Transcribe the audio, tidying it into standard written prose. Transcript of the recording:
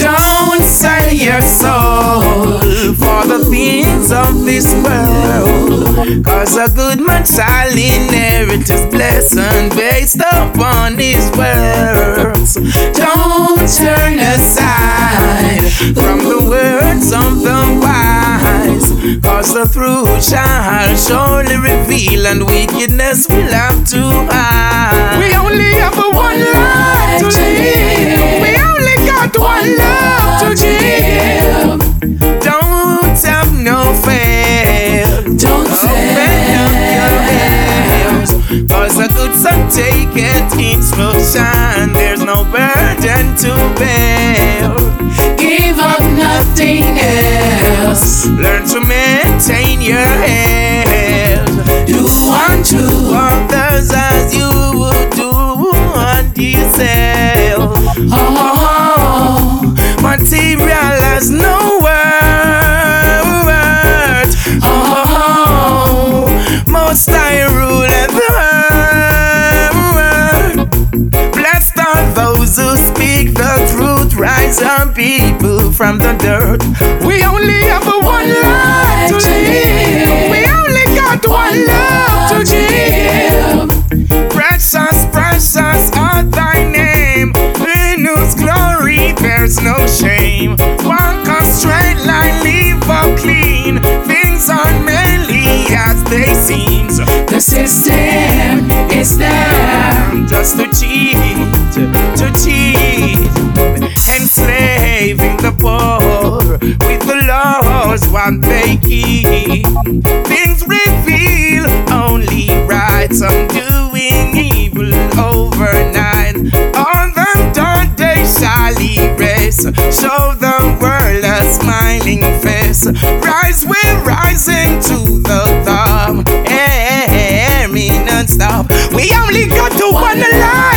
Don't sell your soul for the things of this world, 'cause a good man shall inherit his blessing based upon his words. Don't turn aside from the words of the wise, 'cause the truth shall surely reveal and wickedness will have to hide. We only have one life to live. We only got one love to give. Don't have no fear. Don't open up your ears, 'cause a good son taketh instruction. There's no burden to bear. Give up nothing else. Learn to maintain your head. Do unto others as you would do unto yourself. Oh, material has no worth. Oh, most I rule the earth. Blessed are those who speak the truth. Rise up, people from the dirt. We only have one life to live. We only got one love to give. Precious, precious are thy name, in whose glory there's no shame. Walk a straight line, live up clean. Things aren't merely as they seem. The system is there just to cheat, enslaving the poor with the laws what they keep. Things reveal only right, some doing evil overnight. On them dark days shall erase, show the world a smiling face. Rise, we're rising to the top. Hey, me non-stop. We only got to one life.